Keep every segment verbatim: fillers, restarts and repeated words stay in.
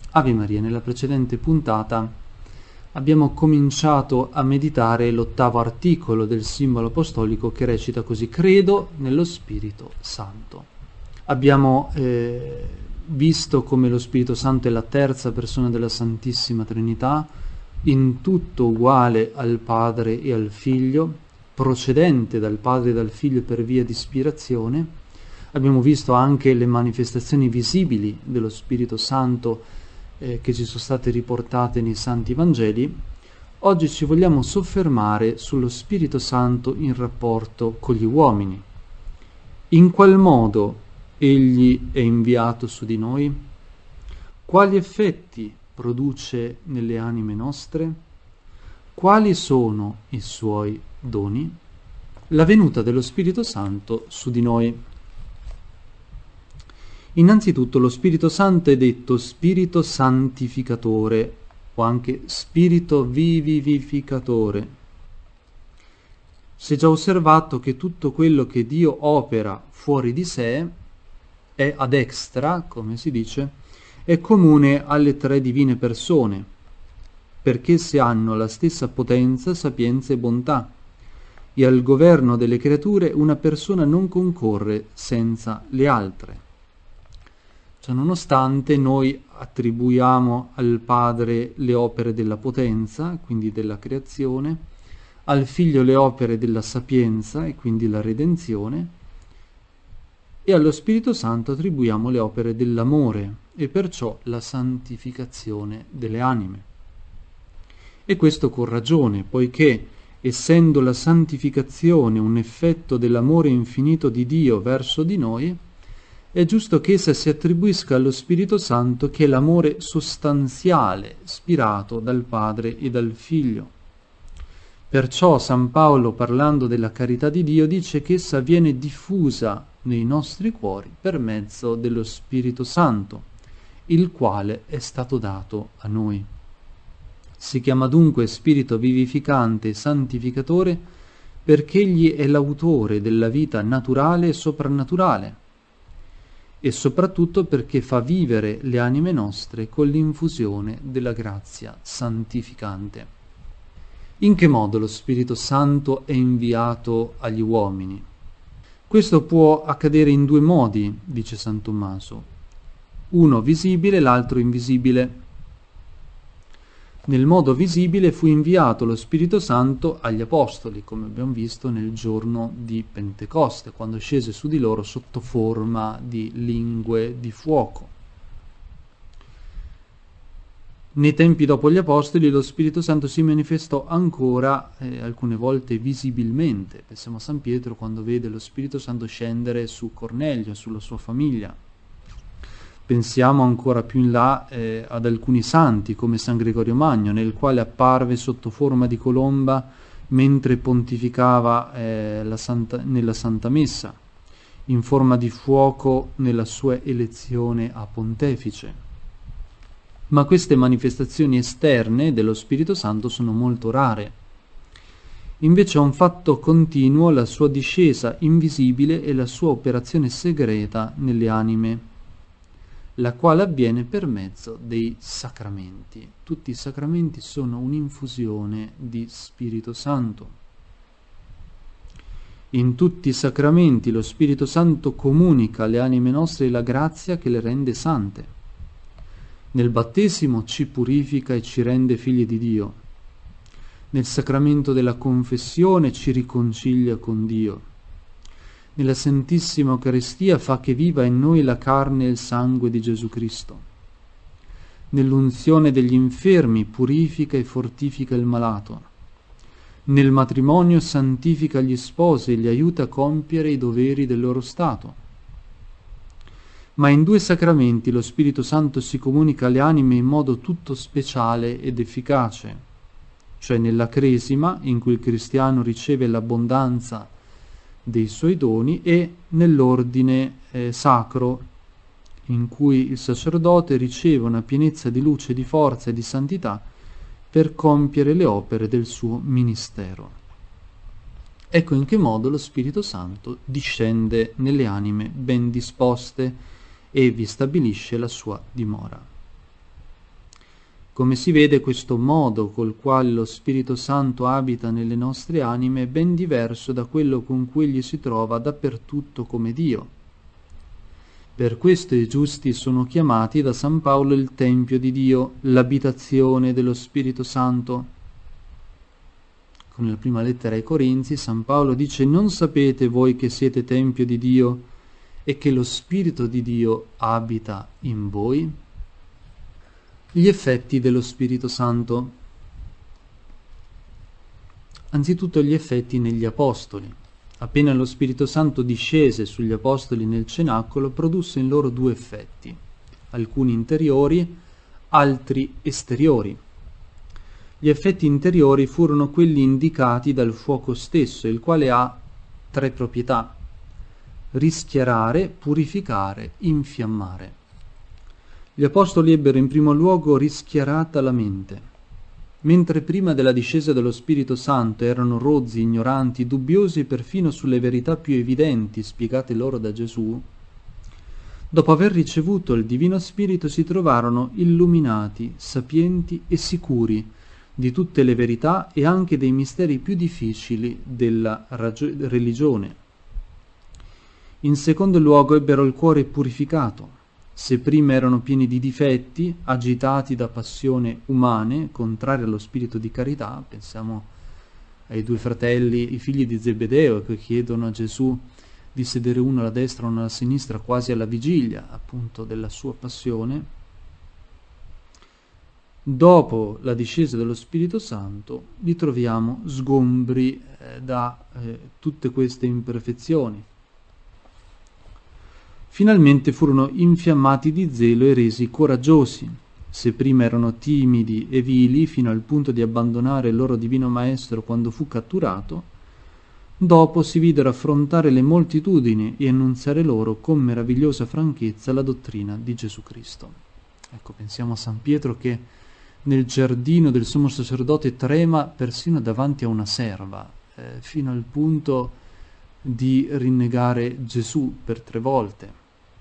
Ave Maria, nella precedente puntata abbiamo cominciato a meditare l'ottavo articolo del simbolo apostolico che recita così: credo nello Spirito Santo. Abbiamo eh, visto come lo Spirito Santo è la terza persona della Santissima Trinità, in tutto uguale al Padre e al Figlio, procedente dal Padre e dal Figlio per via di ispirazione. Abbiamo visto anche le manifestazioni visibili dello Spirito Santo eh, che ci sono state riportate nei Santi Vangeli. Oggi ci vogliamo soffermare sullo Spirito Santo in rapporto con gli uomini. In qual modo egli è inviato su di noi? Quali effetti produce nelle anime nostre? Quali sono i suoi doni? La venuta dello Spirito Santo su di noi. Innanzitutto lo Spirito Santo è detto Spirito Santificatore o anche Spirito Vivificatore. Si è già osservato che tutto quello che Dio opera fuori di sé è ad extra, come si dice, è comune alle tre divine persone, perché esse hanno la stessa potenza, sapienza e bontà, e al governo delle creature una persona non concorre senza le altre. Nonostante noi attribuiamo al Padre le opere della potenza, quindi della creazione, al Figlio le opere della sapienza, e quindi la redenzione, e allo Spirito Santo attribuiamo le opere dell'amore, e perciò la santificazione delle anime. E questo con ragione, poiché, essendo la santificazione un effetto dell'amore infinito di Dio verso di noi, è giusto che essa si attribuisca allo Spirito Santo, che è l'amore sostanziale, ispirato dal Padre e dal Figlio. Perciò San Paolo, parlando della carità di Dio, dice che essa viene diffusa nei nostri cuori per mezzo dello Spirito Santo, il quale è stato dato a noi. Si chiama dunque Spirito vivificante e santificatore perché egli è l'autore della vita naturale e soprannaturale, e soprattutto perché fa vivere le anime nostre con l'infusione della grazia santificante. In che modo lo Spirito Santo è inviato agli uomini? Questo può accadere in due modi, dice San Tommaso, uno visibile, l'altro invisibile. Nel modo visibile fu inviato lo Spirito Santo agli Apostoli, come abbiamo visto nel giorno di Pentecoste, quando scese su di loro sotto forma di lingue di fuoco. Nei tempi dopo gli Apostoli lo Spirito Santo si manifestò ancora eh, alcune volte visibilmente. Pensiamo a San Pietro quando vede lo Spirito Santo scendere su Cornelio, sulla sua famiglia. Pensiamo ancora più in là eh, ad alcuni santi come San Gregorio Magno, nel quale apparve sotto forma di colomba mentre pontificava eh, la Santa, nella Santa Messa, in forma di fuoco nella sua elezione a pontefice. Ma queste manifestazioni esterne dello Spirito Santo sono molto rare. Invece è un fatto continuo la sua discesa invisibile e la sua operazione segreta nelle anime, la quale avviene per mezzo dei sacramenti. Tutti i sacramenti sono un'infusione di Spirito Santo. In tutti i sacramenti lo Spirito Santo comunica alle anime nostre la grazia che le rende sante. Nel battesimo ci purifica e ci rende figli di Dio. Nel sacramento della confessione ci riconcilia con Dio. Nella Santissima Eucaristia fa che viva in noi la carne e il sangue di Gesù Cristo. Nell'unzione degli infermi purifica e fortifica il malato. Nel matrimonio santifica gli sposi e li aiuta a compiere i doveri del loro stato. Ma in due sacramenti lo Spirito Santo si comunica alle anime in modo tutto speciale ed efficace, cioè nella Cresima, in cui il cristiano riceve l'abbondanza dei suoi doni, e nell'ordine eh, sacro, in cui il sacerdote riceve una pienezza di luce, di forza e di santità per compiere le opere del suo ministero. Ecco in che modo lo Spirito Santo discende nelle anime ben disposte e vi stabilisce la sua dimora. Come si vede, questo modo col quale lo Spirito Santo abita nelle nostre anime è ben diverso da quello con cui egli si trova dappertutto come Dio. Per questo i giusti sono chiamati da San Paolo il Tempio di Dio, l'abitazione dello Spirito Santo. Con la prima lettera ai Corinzi, San Paolo dice: non sapete voi che siete Tempio di Dio e che lo Spirito di Dio abita in voi? Gli effetti dello Spirito Santo. Anzitutto gli effetti negli Apostoli. Appena lo Spirito Santo discese sugli Apostoli nel cenacolo, produsse in loro due effetti, alcuni interiori, altri esteriori. Gli effetti interiori furono quelli indicati dal fuoco stesso, il quale ha tre proprietà: rischiarare, purificare, infiammare. Gli Apostoli ebbero in primo luogo rischiarata la mente. Mentre prima della discesa dello Spirito Santo erano rozzi, ignoranti, dubbiosi perfino sulle verità più evidenti spiegate loro da Gesù, dopo aver ricevuto il Divino Spirito si trovarono illuminati, sapienti e sicuri di tutte le verità e anche dei misteri più difficili della ragio- religione. In secondo luogo ebbero il cuore purificato. Se prima erano pieni di difetti, agitati da passioni umane, contrarie allo spirito di carità, pensiamo ai due fratelli, i figli di Zebedeo, che chiedono a Gesù di sedere uno alla destra e uno alla sinistra, quasi alla vigilia, appunto, della sua passione. Dopo la discesa dello Spirito Santo, li troviamo sgombri eh, da eh, tutte queste imperfezioni. Finalmente furono infiammati di zelo e resi coraggiosi. Se prima erano timidi e vili fino al punto di abbandonare il loro divino maestro quando fu catturato, dopo si videro affrontare le moltitudini e annunziare loro con meravigliosa franchezza la dottrina di Gesù Cristo. Ecco, pensiamo a San Pietro che nel giardino del sommo sacerdote trema persino davanti a una serva, eh, fino al punto di rinnegare Gesù per tre volte.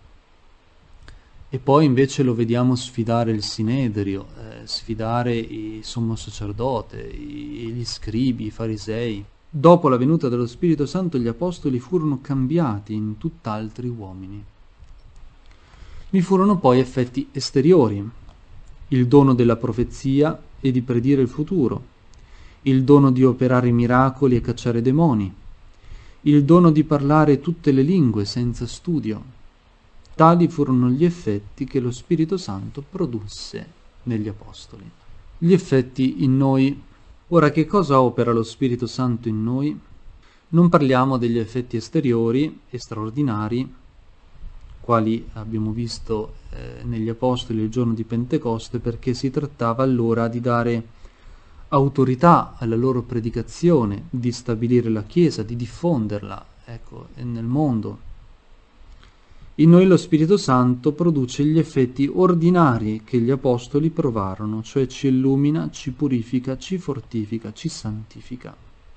E poi invece lo vediamo sfidare il Sinedrio, eh, sfidare il sommo sacerdote, i, gli scribi, i farisei. Dopo la venuta dello Spirito Santo gli apostoli furono cambiati in tutt'altri uomini. Vi furono poi effetti esteriori: il dono della profezia e di predire il futuro, il dono di operare miracoli e cacciare demoni, il dono di parlare tutte le lingue senza studio. Tali furono gli effetti che lo Spirito Santo produsse negli Apostoli. Gli effetti in noi. Ora, che cosa opera lo Spirito Santo in noi? Non parliamo degli effetti esteriori e straordinari, quali abbiamo visto eh, negli Apostoli il giorno di Pentecoste, perché si trattava allora di dare autorità alla loro predicazione, di stabilire la Chiesa, di diffonderla, ecco, nel mondo. In noi lo Spirito Santo produce gli effetti ordinari che gli Apostoli provarono, cioè ci illumina, ci purifica, ci fortifica, ci santifica.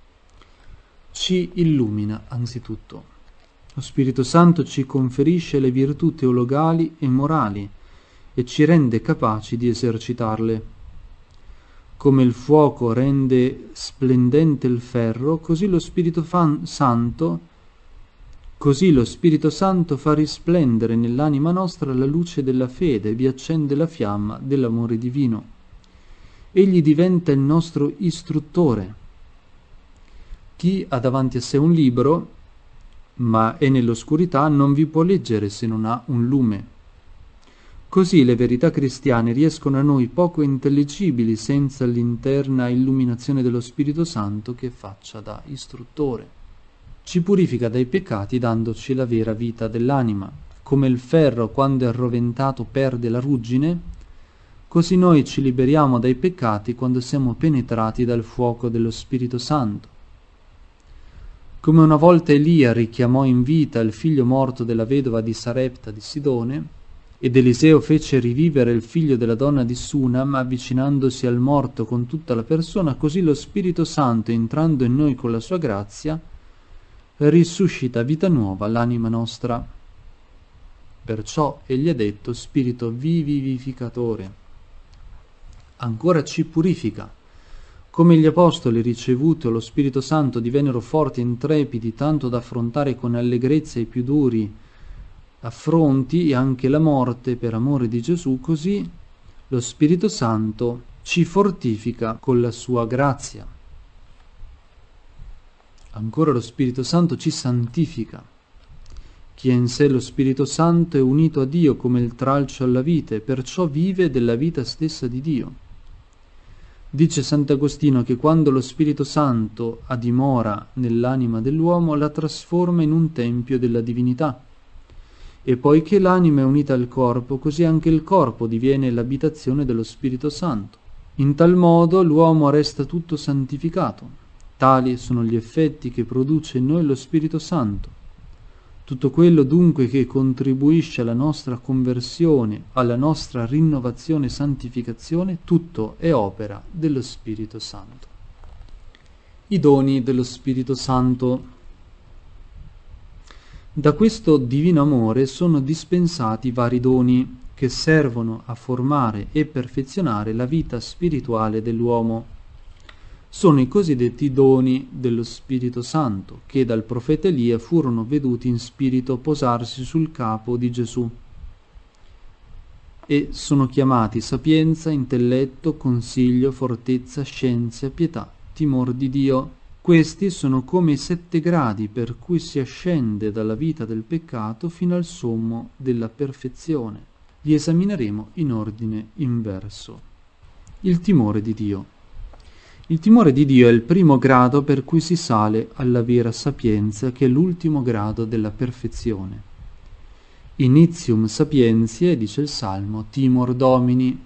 Ci illumina anzitutto. Lo Spirito Santo ci conferisce le virtù teologali e morali e ci rende capaci di esercitarle. Come il fuoco rende splendente il ferro, così lo Spirito fan- Santo Così lo Spirito Santo fa risplendere nell'anima nostra la luce della fede e vi accende la fiamma dell'amore divino. Egli diventa il nostro istruttore. Chi ha davanti a sé un libro, ma è nell'oscurità, non vi può leggere se non ha un lume. Così le verità cristiane riescono a noi poco intelligibili senza l'interna illuminazione dello Spirito Santo che faccia da istruttore. Ci purifica dai peccati dandoci la vera vita dell'anima. Come il ferro quando è arroventato perde la ruggine, così noi ci liberiamo dai peccati quando siamo penetrati dal fuoco dello Spirito Santo. Come una volta Elia richiamò in vita il figlio morto della vedova di Sarepta di Sidone, ed Eliseo fece rivivere il figlio della donna di Sunam avvicinandosi al morto con tutta la persona, così lo Spirito Santo, entrando in noi con la sua grazia, risuscita vita nuova l'anima nostra. Perciò egli ha detto Spirito vivificatore. ancora ci purifica. Come gli apostoli ricevuto lo Spirito Santo divennero forti e intrepidi tanto da affrontare con allegrezza i più duri affronti e anche la morte per amore di Gesù, così lo Spirito Santo ci fortifica con la sua grazia. Ancora lo Spirito Santo ci santifica. Chi è in sé lo Spirito Santo è unito a Dio come il tralcio alla vite, e perciò vive della vita stessa di Dio. Dice Sant'Agostino che quando lo Spirito Santo ha dimora nell'anima dell'uomo, la trasforma in un tempio della divinità. E poiché l'anima è unita al corpo, così anche il corpo diviene l'abitazione dello Spirito Santo. In tal modo l'uomo resta tutto santificato. Tali sono gli effetti che produce in noi lo Spirito Santo. Tutto quello dunque che contribuisce alla nostra conversione, alla nostra rinnovazione e santificazione, tutto è opera dello Spirito Santo. I doni dello Spirito Santo. Da questo divino amore sono dispensati vari doni che servono a formare e perfezionare la vita spirituale dell'uomo. Sono i cosiddetti doni dello Spirito Santo, che dal profeta Elia furono veduti in spirito posarsi sul capo di Gesù. E sono chiamati sapienza, intelletto, consiglio, fortezza, scienza, pietà, timor di Dio. Questi sono come i sette gradi per cui si ascende dalla vita del peccato fino al sommo della perfezione. Li esamineremo in ordine inverso. Il timore di Dio. Il timore di Dio è il primo grado per cui si sale alla vera sapienza, che è l'ultimo grado della perfezione. Initium sapientiae, dice il Salmo, timor Domini.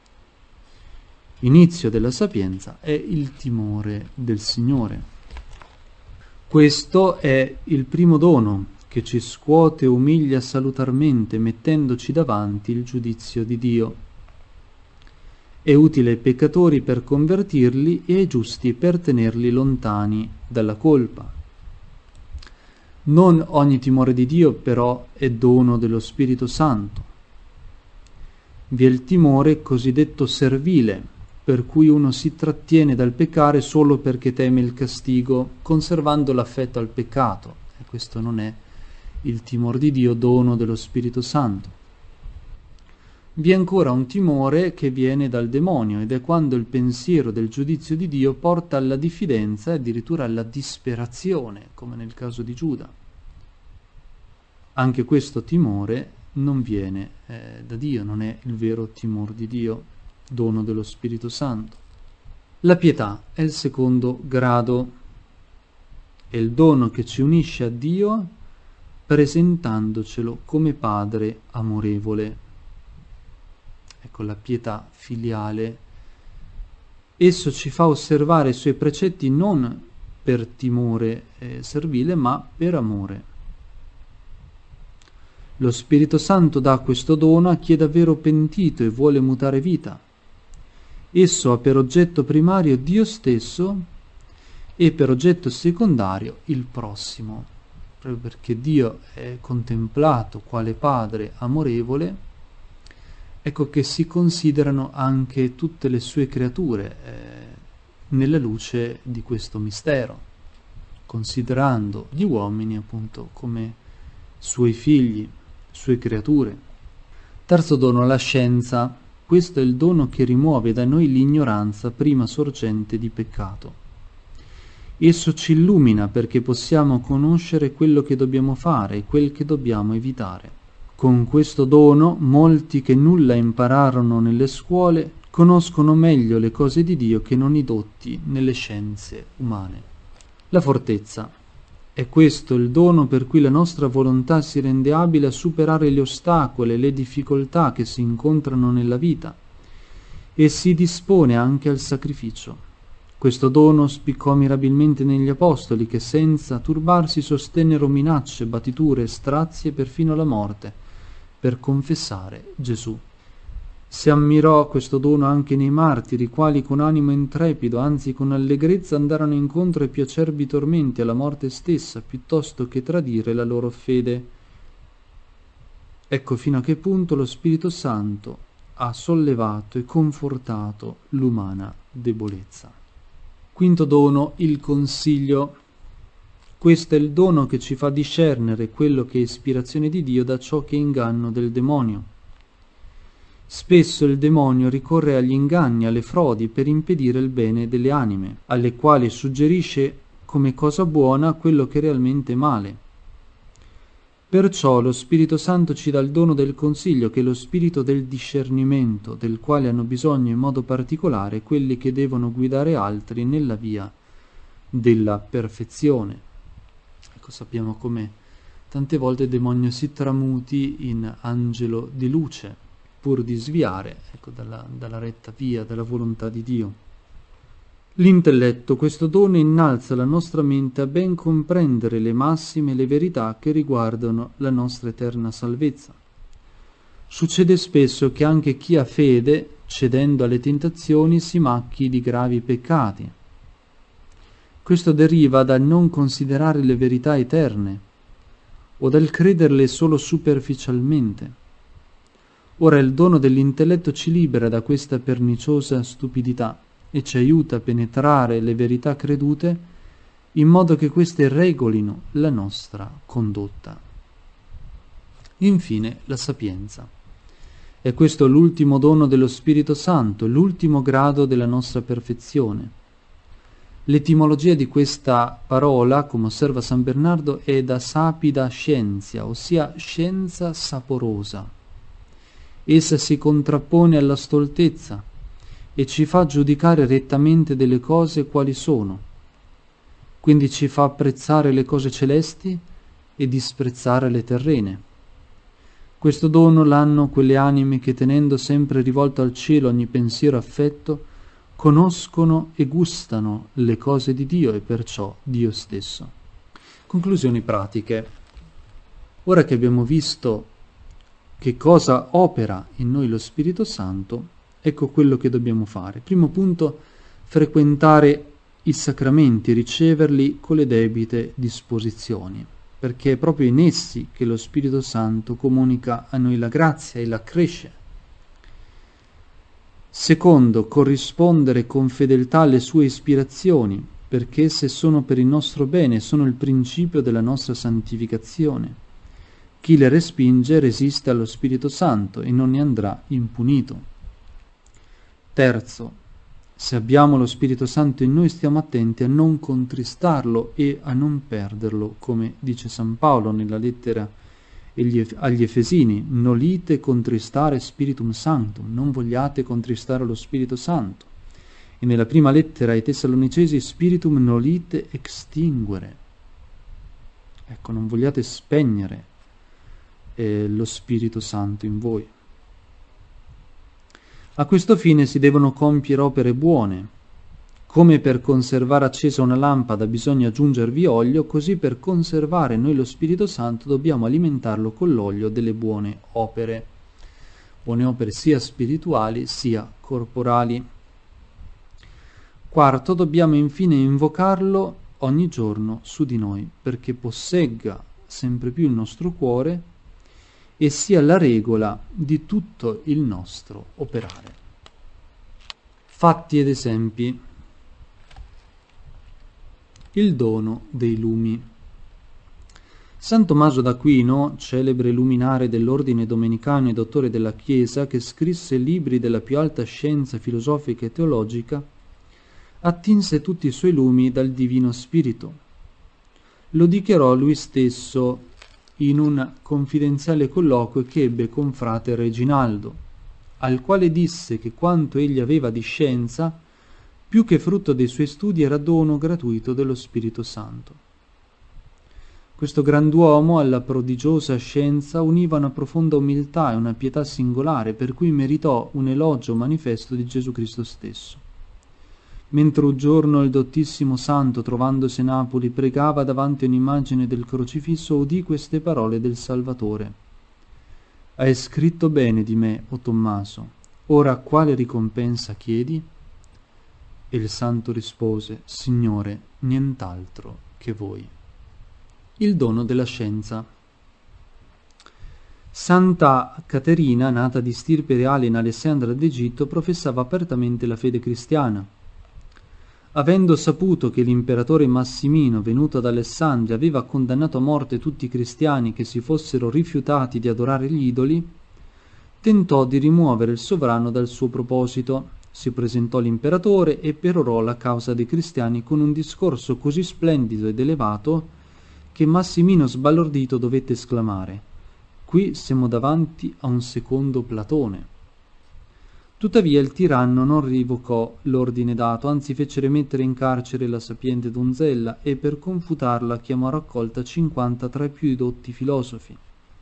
Inizio della sapienza è il timore del Signore. Questo è il primo dono che ci scuote e umilia salutarmente, mettendoci davanti il giudizio di Dio. È utile ai peccatori per convertirli e ai giusti per tenerli lontani dalla colpa. Non ogni timore di Dio però è dono dello Spirito Santo. Vi è il timore cosiddetto servile, per cui uno si trattiene dal peccare solo perché teme il castigo, conservando l'affetto al peccato. E questo non è il timore di Dio, dono dello Spirito Santo. Vi è ancora un timore che viene dal demonio, ed è quando il pensiero del giudizio di Dio porta alla diffidenza e addirittura alla disperazione, come nel caso di Giuda. Anche questo timore non viene eh, da Dio, non è il vero timore di Dio, dono dello Spirito Santo. La pietà è il secondo grado, è il dono che ci unisce a Dio presentandocelo come Padre amorevole. Ecco la pietà filiale. Esso ci fa osservare i suoi precetti non per timore eh, servile, ma per amore. Lo Spirito Santo dà questo dono a chi è davvero pentito e vuole mutare vita. Esso ha per oggetto primario Dio stesso e per oggetto secondario il prossimo, proprio perché Dio è contemplato quale Padre amorevole. Ecco che si considerano anche tutte le sue creature eh, nella luce di questo mistero, considerando gli uomini appunto come suoi figli, sue creature. Terzo dono, la scienza. Questo è il dono che rimuove da noi l'ignoranza, prima sorgente di peccato. Esso ci illumina perché possiamo conoscere quello che dobbiamo fare e quel che dobbiamo evitare. Con questo dono molti che nulla impararono nelle scuole conoscono meglio le cose di Dio che non i dotti nelle scienze umane. La fortezza. È questo il dono per cui la nostra volontà si rende abile a superare gli ostacoli e le difficoltà che si incontrano nella vita e si dispone anche al sacrificio. Questo dono spiccò mirabilmente negli apostoli che senza turbarsi sostennero minacce, battiture, strazi e perfino la morte per confessare Gesù. Si ammirò questo dono anche nei martiri, i quali con animo intrepido, anzi con allegrezza, andarono incontro ai più acerbi tormenti, alla morte stessa, piuttosto che tradire la loro fede. Ecco fino a che punto lo Spirito Santo ha sollevato e confortato l'umana debolezza. Quinto dono, il consiglio. Questo è il dono che ci fa discernere quello che è ispirazione di Dio da ciò che è inganno del demonio. Spesso il demonio ricorre agli inganni, alle frodi per impedire il bene delle anime, alle quali suggerisce come cosa buona quello che è realmente male. Perciò lo Spirito Santo ci dà il dono del consiglio, che è lo spirito del discernimento, del quale hanno bisogno in modo particolare quelli che devono guidare altri nella via della perfezione. Ecco, sappiamo come tante volte il demonio si tramuti in angelo di luce, pur di sviare, ecco, dalla, dalla retta via, dalla volontà di Dio. L'intelletto, questo dono, innalza la nostra mente a ben comprendere le massime e le verità che riguardano la nostra eterna salvezza. Succede spesso che anche chi ha fede, cedendo alle tentazioni, si macchi di gravi peccati. Questo deriva dal non considerare le verità eterne o dal crederle solo superficialmente. Ora il dono dell'intelletto ci libera da questa perniciosa stupidità e ci aiuta a penetrare le verità credute in modo che queste regolino la nostra condotta. Infine, la sapienza. E questo è l'ultimo dono dello Spirito Santo, l'ultimo grado della nostra perfezione. L'etimologia di questa parola, come osserva San Bernardo, è da sapida scientia, ossia scienza saporosa. Essa si contrappone alla stoltezza e ci fa giudicare rettamente delle cose quali sono. Quindi ci fa apprezzare le cose celesti e disprezzare le terrene. Questo dono l'hanno quelle anime che, tenendo sempre rivolto al cielo ogni pensiero e affetto, conoscono e gustano le cose di Dio e perciò Dio stesso. Conclusioni pratiche. Ora che abbiamo visto che cosa opera in noi lo Spirito Santo, ecco quello che dobbiamo fare. Primo punto, frequentare i sacramenti, riceverli con le debite disposizioni, perché è proprio in essi che lo Spirito Santo comunica a noi la grazia e la accresce. Secondo, corrispondere con fedeltà alle sue ispirazioni, perché esse sono per il nostro bene, sono il principio della nostra santificazione. Chi le respinge resiste allo Spirito Santo e non ne andrà impunito. Terzo, se abbiamo lo Spirito Santo in noi, stiamo attenti a non contristarlo e a non perderlo, come dice San Paolo nella lettera agli Efesini: nolite contristare Spiritum Sanctum, non vogliate contristare lo Spirito Santo. E nella prima lettera ai Tessalonicesi: Spiritum nolite extinguere, ecco, non vogliate spegnere eh, lo Spirito Santo in voi. A questo fine si devono compiere opere buone. Come per conservare accesa una lampada bisogna aggiungervi olio, così per conservare noi lo Spirito Santo dobbiamo alimentarlo con l'olio delle buone opere. Buone opere sia spirituali sia corporali. Quarto, dobbiamo infine invocarlo ogni giorno su di noi, perché possegga sempre più il nostro cuore e sia la regola di tutto il nostro operare. Fatti ed esempi. Il dono dei lumi. San Tommaso d'Aquino, celebre luminare dell'ordine domenicano e dottore della Chiesa, che scrisse libri della più alta scienza filosofica e teologica, attinse tutti i suoi lumi dal Divino Spirito. Lo dichiarò lui stesso in un confidenziale colloquio che ebbe con frate Reginaldo, al quale disse che quanto egli aveva di scienza, più che frutto dei suoi studi, era dono gratuito dello Spirito Santo. Questo grand'uomo alla prodigiosa scienza univa una profonda umiltà e una pietà singolare, per cui meritò un elogio manifesto di Gesù Cristo stesso. Mentre un giorno il dottissimo santo, trovandosi a Napoli, pregava davanti a un'immagine del crocifisso, udì queste parole del Salvatore: «Hai scritto bene di me, o Tommaso, ora quale ricompensa chiedi?» E il santo rispose: «Signore, nient'altro che voi». Il dono della scienza. Santa Caterina, nata di stirpe reale in Alessandria d'Egitto, professava apertamente la fede cristiana. Avendo saputo che l'imperatore Massimino, venuto ad Alessandria, aveva condannato a morte tutti i cristiani che si fossero rifiutati di adorare gli idoli, tentò di rimuovere il sovrano dal suo proposito. Si presentò l'imperatore e perorò la causa dei cristiani con un discorso così splendido ed elevato che Massimino, sbalordito, dovette esclamare: «Qui siamo davanti a un secondo Platone». Tuttavia il tiranno non rivocò l'ordine dato, anzi fece rimettere in carcere la sapiente donzella e per confutarla chiamò a raccolta cinquanta tra i più dotti filosofi.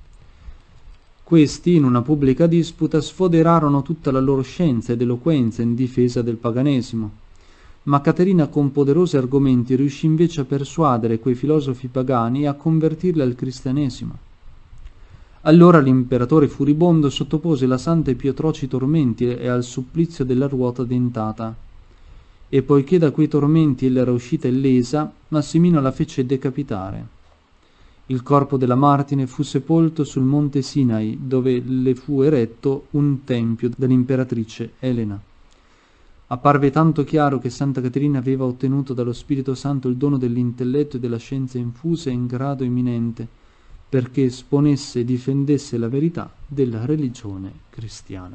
Questi, in una pubblica disputa, sfoderarono tutta la loro scienza ed eloquenza in difesa del paganesimo, ma Caterina con poderosi argomenti riuscì invece a persuadere quei filosofi pagani e a convertirli al cristianesimo. Allora l'imperatore furibondo sottopose la santa ai più atroci tormenti e al supplizio della ruota dentata. E poiché da quei tormenti ella era uscita illesa, Massimino la fece decapitare. Il corpo della martire fu sepolto sul monte Sinai, dove le fu eretto un tempio dall'imperatrice Elena. Apparve tanto chiaro che Santa Caterina aveva ottenuto dallo Spirito Santo il dono dell'intelletto e della scienza infuse in grado eminente, perché esponesse e difendesse la verità della religione cristiana.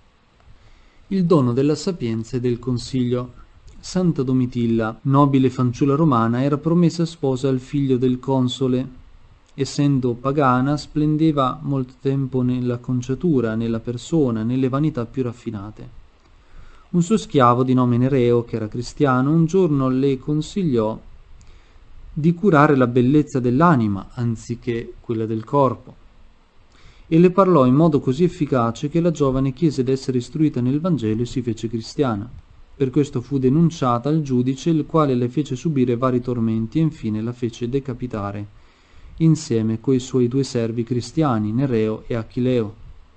Il dono della sapienza e del consiglio. Santa Domitilla, nobile fanciulla romana, era promessa sposa al figlio del console. Essendo pagana, splendeva molto tempo nella conciatura, nella persona, nelle vanità più raffinate. Un suo schiavo di nome Nereo, che era cristiano, un giorno le consigliò di curare la bellezza dell'anima anziché quella del corpo, e le parlò in modo così efficace che la giovane chiese d'essere istruita nel Vangelo e si fece cristiana. Per questo fu denunciata al giudice, il quale le fece subire vari tormenti e infine la fece decapitare insieme coi suoi due servi cristiani, Nereo e Achileo.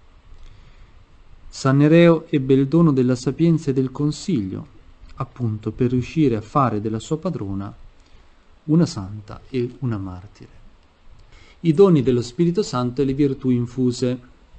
San Nereo ebbe il dono della sapienza e del consiglio, appunto per riuscire a fare della sua padrona una santa e una martire. I doni dello Spirito Santo e le virtù infuse.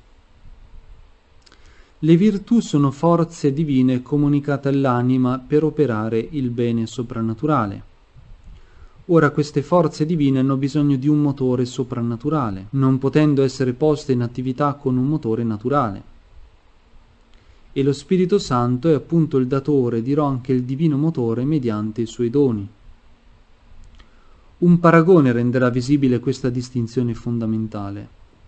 Le virtù sono forze divine comunicate all'anima per operare il bene soprannaturale. Ora queste forze divine hanno bisogno di un motore soprannaturale, non potendo essere poste in attività con un motore naturale. E lo Spirito Santo è appunto il datore, dirò anche il divino motore, mediante i suoi doni. Un paragone renderà visibile questa distinzione fondamentale.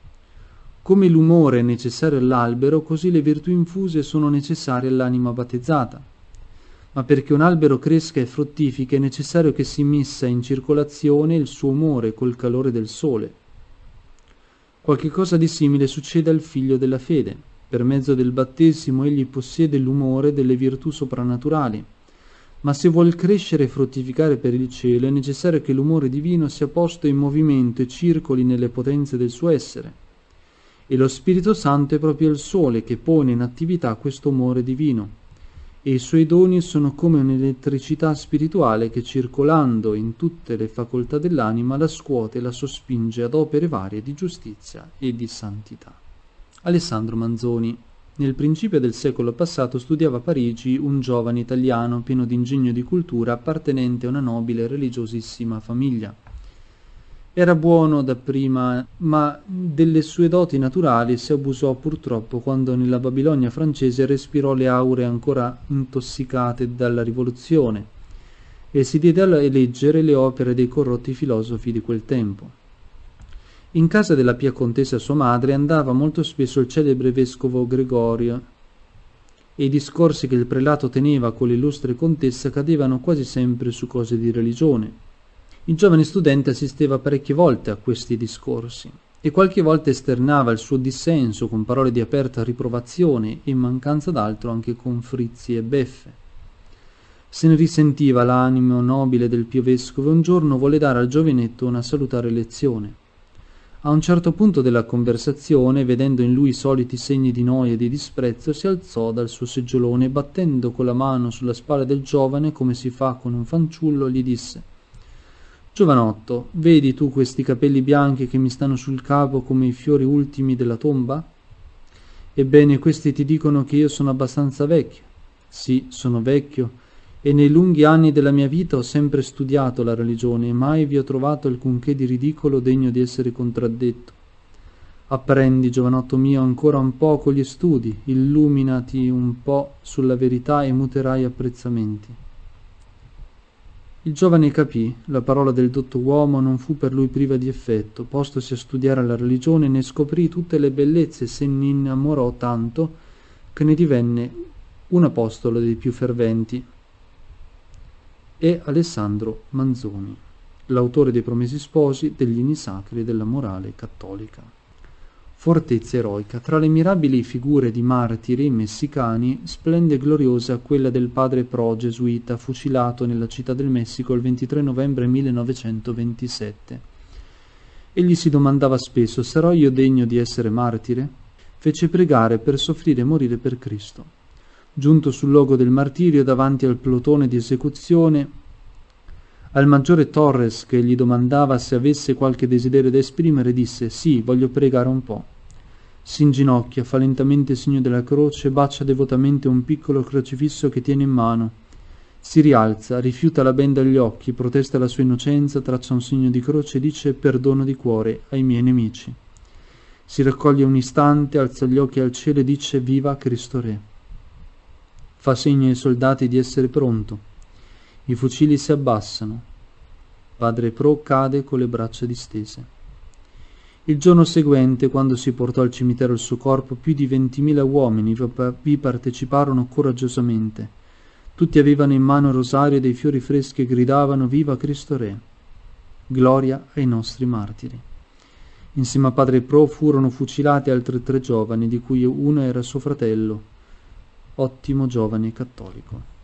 Come l'umore è necessario all'albero, così le virtù infuse sono necessarie all'anima battezzata. Ma perché un albero cresca e fruttifichi è necessario che si messa in circolazione il suo umore col calore del sole. Qualche cosa di simile succede al figlio della fede. Per mezzo del battesimo egli possiede l'umore delle virtù soprannaturali. Ma se vuol crescere e fruttificare per il cielo è necessario che l'umore divino sia posto in movimento e circoli nelle potenze del suo essere. E lo Spirito Santo è proprio il sole che pone in attività questo umore divino. E i suoi doni sono come un'elettricità spirituale che, circolando in tutte le facoltà dell'anima, la scuote e la sospinge ad opere varie di giustizia e di santità. Alessandro Manzoni. Nel principio del secolo passato studiava a Parigi un giovane italiano pieno di ingegno e di cultura, appartenente a una nobile e religiosissima famiglia. Era buono dapprima, ma delle sue doti naturali si abusò purtroppo quando nella Babilonia francese respirò le aure ancora intossicate dalla rivoluzione e si diede a leggere le opere dei corrotti filosofi di quel tempo. In casa della pia contessa sua madre andava molto spesso il celebre vescovo Gregorio, e i discorsi che il prelato teneva con l'illustre contessa cadevano quasi sempre su cose di religione. Il giovane studente assisteva parecchie volte a questi discorsi e qualche volta esternava il suo dissenso con parole di aperta riprovazione e in mancanza d'altro anche con frizzi e beffe. Se ne risentiva l'animo nobile del pio vescovo e un giorno volle dare al giovinetto una salutare lezione. A un certo punto della conversazione, vedendo in lui i soliti segni di noia e di disprezzo, si alzò dal suo seggiolone e battendo con la mano sulla spalla del giovane come si fa con un fanciullo, gli disse: Giovanotto, vedi tu questi capelli bianchi che mi stanno sul capo come i fiori ultimi della tomba? Ebbene, questi ti dicono che io sono abbastanza vecchio. Sì, sono vecchio, e nei lunghi anni della mia vita ho sempre studiato la religione e mai vi ho trovato alcunché di ridicolo degno di essere contraddetto. Apprendi, giovanotto mio, ancora un po' con gli studi, illuminati un po' sulla verità e muterai apprezzamenti. Il giovane capì, la parola del dotto uomo non fu per lui priva di effetto, postosi a studiare la religione ne scoprì tutte le bellezze e se ne innamorò tanto che ne divenne un apostolo dei più ferventi. È Alessandro Manzoni, l'autore dei Promessi Sposi, degli Inni Sacri e della morale cattolica. Fortezza eroica. Tra le mirabili figure di martiri messicani splende gloriosa quella del padre Pro gesuita fucilato nella città del Messico il ventitré novembre millenovecentoventisette. Egli si domandava spesso: sarò io degno di essere martire? Fece pregare per soffrire e morire per Cristo. Giunto sul luogo del martirio davanti al plotone di esecuzione, al maggiore Torres, che gli domandava se avesse qualche desiderio da esprimere, disse: sì, voglio pregare un po'. Si inginocchia, fa lentamente il segno della croce, bacia devotamente un piccolo crocifisso che tiene in mano. Si rialza, rifiuta la benda agli occhi, protesta la sua innocenza, traccia un segno di croce e dice: perdono di cuore ai miei nemici. Si raccoglie un istante, alza gli occhi al cielo e dice: viva Cristo Re. Fa segno ai soldati di essere pronto. I fucili si abbassano. Padre Pro cade con le braccia distese. Il giorno seguente, quando si portò al cimitero il suo corpo, più di ventimila uomini vi parteciparono coraggiosamente. Tutti avevano in mano il rosario e dei fiori freschi e gridavano: viva Cristo Re! Gloria ai nostri martiri! Insieme a Padre Pro furono fucilati altri tre giovani, di cui uno era suo fratello, ottimo giovane cattolico.